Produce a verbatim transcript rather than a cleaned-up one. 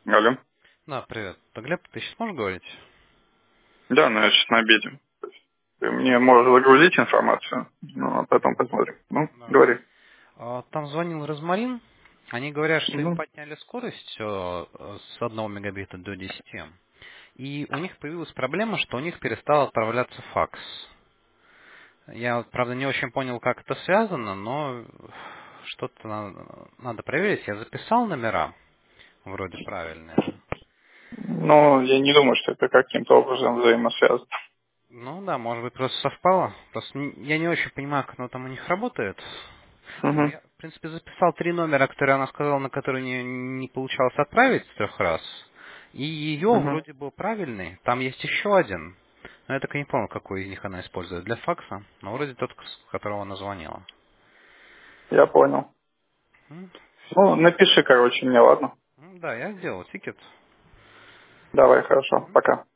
Алло. Да, привет. Так, Глеб, ты сейчас можешь говорить? Да, но я сейчас на обеде. Ты мне можешь загрузить информацию, ну, а потом посмотрим. Ну, Да. говори. А, Там звонил Розмарин. Они говорят, что им Угу. подняли скорость э, с одного мегабита до десяти. И у них появилась проблема, что у них перестал отправляться факс. Я, вот, правда, не очень понял, как это связано, но что-то надо, надо проверить. Я записал номера, вроде правильные. Но я не думаю, что это каким-то образом взаимосвязано. Ну да, может быть, просто совпало. Просто н- я не очень понимаю, как оно там у них работает. Но Угу. я, в принципе, записал три номера, которые она сказала, на которые не, не получалось отправить с трех раз. И ее Угу. вроде бы правильный. Там есть еще один. Но я так и не помню, какой из них она использует для факса. Но вроде тот, с которого она звонила. Я понял. М, Ну, напиши, короче, мне, ладно? м, Да, я сделал тикет. Давай, хорошо. Пока.